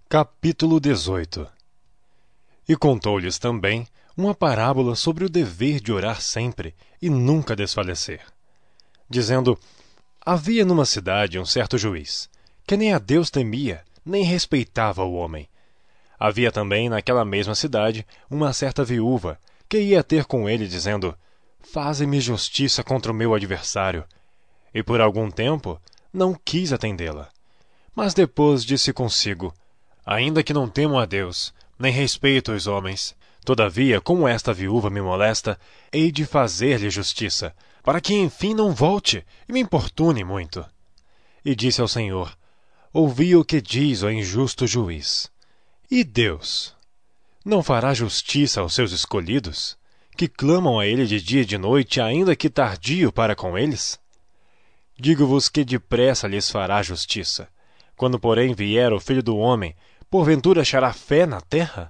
Capítulo 18. E contou-lhes também uma parábola sobre o dever de orar sempre e nunca desfalecer, dizendo: havia numa cidade um certo juiz, que nem a Deus temia, nem respeitava o homem. Havia também naquela mesma cidade uma certa viúva, que ia ter com ele, dizendo: faze-me justiça contra o meu adversário. E por algum tempo não quis atendê-la. Mas depois disse consigo: ainda que não temo a Deus, nem respeito os homens, todavia, como esta viúva me molesta, hei de fazer-lhe justiça, para que enfim não volte e me importune muito. E disse ao Senhor: ouvi o que diz o injusto juiz. E Deus não fará justiça aos seus escolhidos, que clamam a ele de dia e de noite, ainda que tardio para com eles? Digo-vos que depressa lhes fará justiça. Quando, porém, vier o Filho do Homem, porventura achará fé na terra?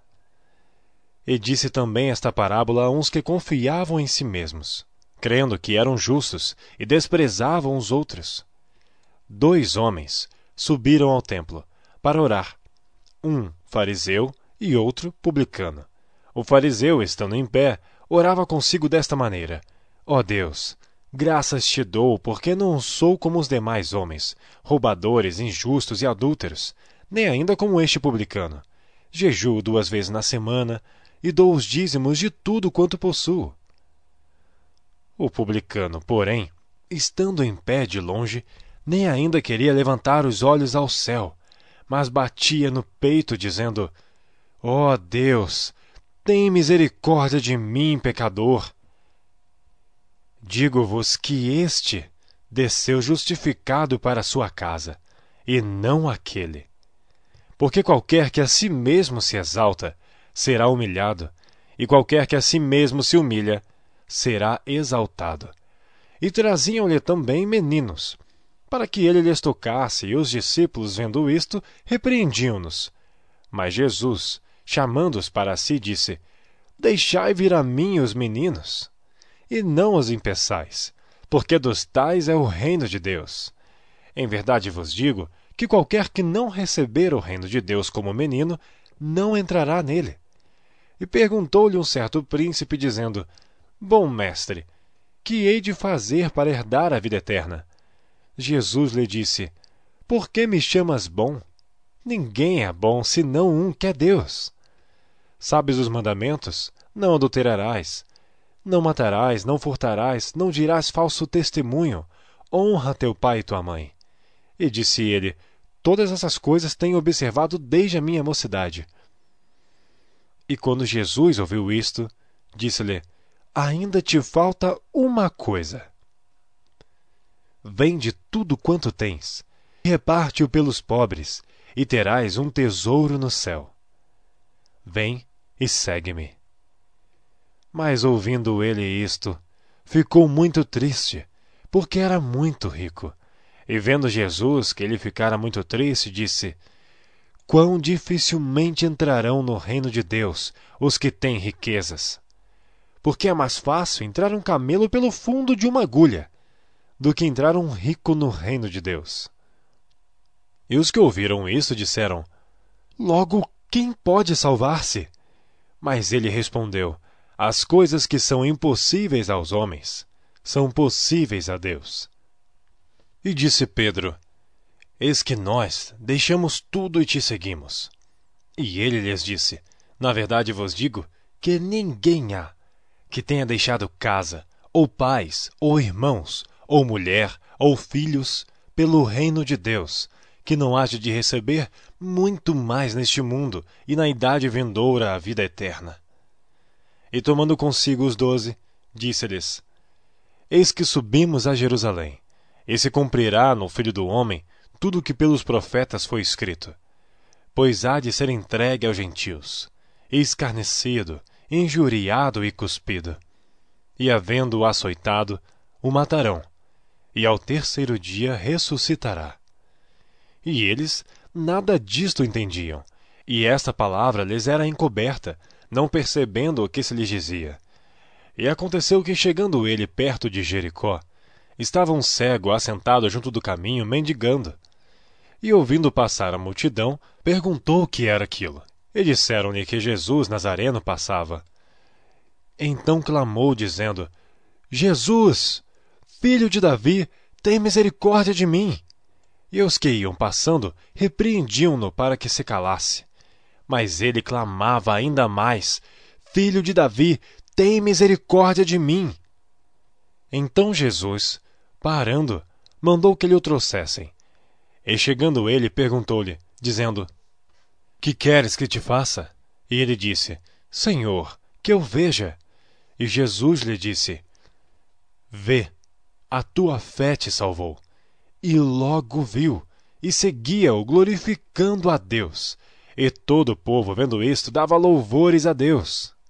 E disse também esta parábola a uns que confiavam em si mesmos, crendo que eram justos e desprezavam os outros. 2 homens subiram ao templo para orar, um fariseu e outro publicano. O fariseu, estando em pé, orava consigo desta maneira: ó Deus, graças te dou, porque não sou como os demais homens, roubadores, injustos e adúlteros, nem ainda como este publicano. Jejuo 2 vezes na semana e dou os dízimos de tudo quanto possuo. O publicano, porém, estando em pé de longe, nem ainda queria levantar os olhos ao céu, mas batia no peito, dizendo: ó Deus, tem misericórdia de mim, pecador. Digo-vos que este desceu justificado para sua casa, e não aquele. Porque qualquer que a si mesmo se exalta, será humilhado, e qualquer que a si mesmo se humilha, será exaltado. E traziam-lhe também meninos, para que ele lhes tocasse, e os discípulos, vendo isto, repreendiam-nos. Mas Jesus, chamando-os para si, disse: deixai vir a mim os meninos, e não os impeçais, porque dos tais é o reino de Deus. Em verdade vos digo que qualquer que não receber o reino de Deus como menino, não entrará nele. E perguntou-lhe um certo príncipe, dizendo: bom mestre, que hei de fazer para herdar a vida eterna? Jesus lhe disse: por que me chamas bom? Ninguém é bom, senão um, que é Deus. Sabes os mandamentos? Não adulterarás, não matarás, não furtarás, não dirás falso testemunho, honra teu pai e tua mãe. E disse ele: todas essas coisas tenho observado desde a minha mocidade. E quando Jesus ouviu isto, disse-lhe: ainda te falta uma coisa. Vende tudo quanto tens, e reparte-o pelos pobres, e terás um tesouro no céu. Vem e segue-me. Mas ouvindo ele isto, ficou muito triste, porque era muito rico. E vendo Jesus que ele ficara muito triste, disse: quão dificilmente entrarão no reino de Deus os que têm riquezas. Porque é mais fácil entrar um camelo pelo fundo de uma agulha, do que entrar um rico no reino de Deus. E os que ouviram isso disseram: logo, quem pode salvar-se? Mas ele respondeu: as coisas que são impossíveis aos homens, são possíveis a Deus. E disse Pedro: eis que nós deixamos tudo e te seguimos. E ele lhes disse: na verdade vos digo que ninguém há que tenha deixado casa, ou pais, ou irmãos, ou mulher, ou filhos, pelo reino de Deus, que não haja de receber muito mais neste mundo e na idade vindoura a vida eterna. E tomando consigo os 12, disse-lhes: eis que subimos a Jerusalém, e se cumprirá no Filho do Homem tudo o que pelos profetas foi escrito. Pois há de ser entregue aos gentios, e escarnecido, injuriado e cuspido. E havendo-o açoitado, o matarão, e ao 3º dia ressuscitará. E eles nada disto entendiam, e esta palavra lhes era encoberta, não percebendo o que se lhes dizia. E aconteceu que, chegando ele perto de Jericó, estava um cego assentado junto do caminho, mendigando. e, ouvindo passar a multidão, perguntou o que era aquilo. E disseram-lhe que Jesus Nazareno passava. Então clamou, dizendo: Jesus, filho de Davi, tem misericórdia de mim. E os que iam passando repreendiam-no para que se calasse. Mas ele clamava ainda mais: Filho de Davi, tem misericórdia de mim. Então Jesus, parando, mandou que lhe o trouxessem. E chegando ele, perguntou-lhe, dizendo: Que queres que te faça? E ele disse: Senhor, que eu veja. E Jesus lhe disse: Vê, a tua fé te salvou. E logo viu, e seguia-o, glorificando a Deus. E todo o povo, vendo isto, dava louvores a Deus.